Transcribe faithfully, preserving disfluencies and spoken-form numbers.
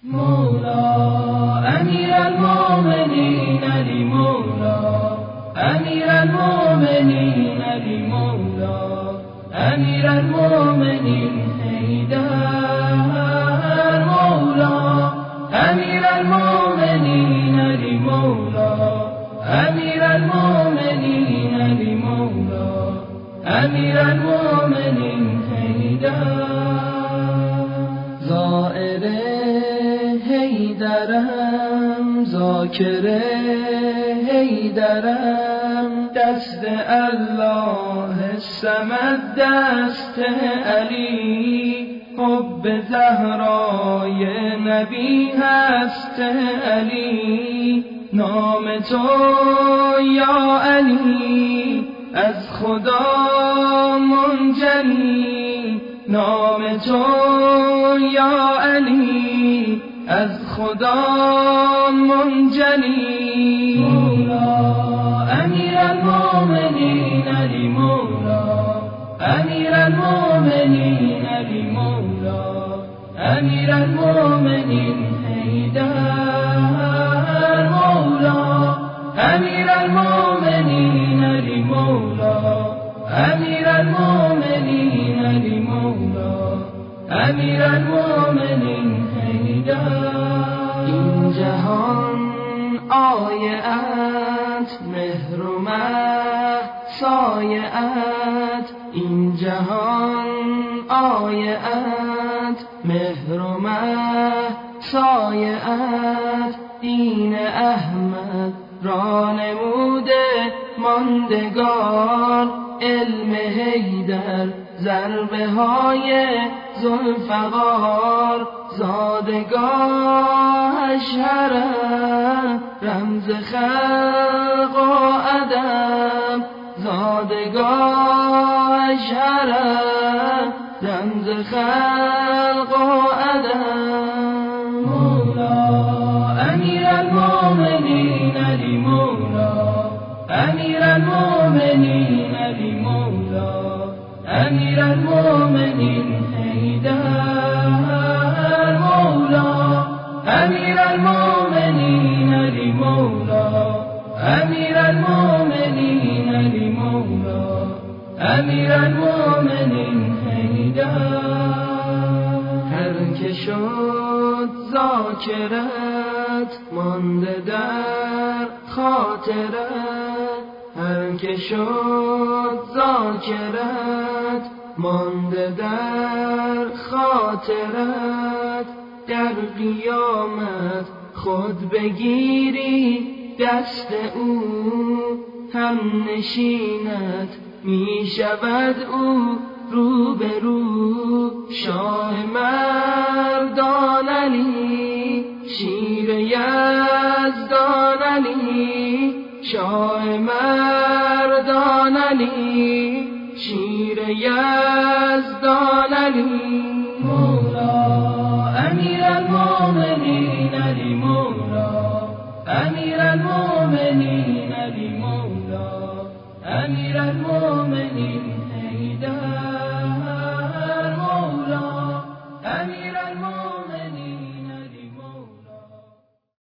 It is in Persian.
مولا امیر المؤمنین علی مولا امیر المؤمنین علی مولا امیر المؤمنین حیدر مولا امیر المؤمنین علی مولا امیر المؤمنین علی مولا امیر المؤمنین حیدر زائر حیدرم ذاکر حیدرم دست الله صمد دست علی حب زهرای نبی هست علی نام تو یا علی از خدا منجلی نام تو یا علی از خدا منجلی مولا امیر المؤمنین علی مولا امیر المؤمنین علی مولا امیر المؤمنین حیدر مولا امیر المؤمنین علی مولا امیر المؤمنین علی مولا امیر المؤمنین حیدر این جهان آیت مهر و مه سایت این جهان آیت مهر و مه سایت دین احمد را نموده ماندگار علم حیدر ضربه های ذوالفقار زادگاهش حرم رمز خلق و ادب زادگاهش حرم رمز خلق و ادب مولا امیر المؤمنین علی مولا امیر المؤمنین علی مولا امیر المؤمنین حیدر مولا امیر المؤمنین علی مولا امیر المؤمنین علی مولا امیر المؤمنین حیدر هر که شد ذاکرت مانده در خاطرت هر که شد ذاکرت مانده در خاطرت در قیامت خود بگیری دست او هم نشینت می شود او رو به رو شاه مردان علی شیر یزدان علی شاه مردان علی شیر یزدان علی مولا امیر المؤمنین علی مولا امیر المؤمنین علی مولا امیر المؤمنین